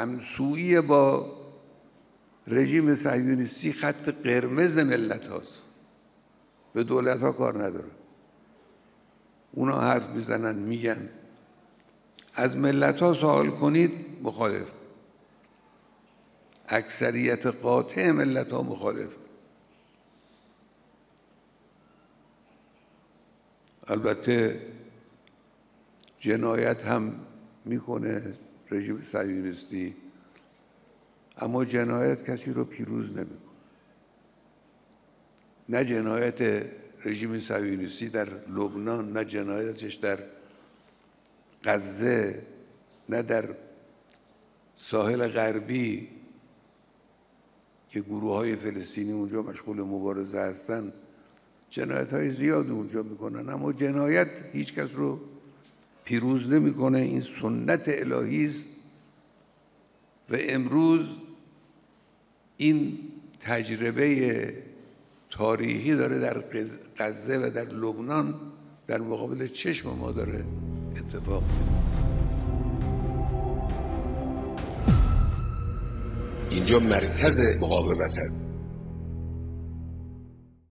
همسویی با رژیم صهیونیستی خط قرمز ملت هاست. به دولت ها کار نداره. اونا حرف میزنن میگن. از ملت ها سوال کنید مخالف. اکثریت قاطع ملت ها مخالف. البته جنایت هم میکنه رژیم صهیونیستی، اما جنایت کسی رو پیروز نمیکنه. نه جنایت رژیم صهیونیستی در لبنان، نه جنایتش در غزه، نه در ساحل غربی که گروه‌های فلسطینی اونجا مشغول مبارزه هستن، جنایت‌های زیاد اونجا میکنن، اما جنایت هیچ کس رو پیروز نمیکنه. این سنت الهی است و امروز این تجربه تاریخی داره در غزه و در لبنان در مقابل چشم ما داره اتفاق میفته. اینجا مرکز مقاومت است.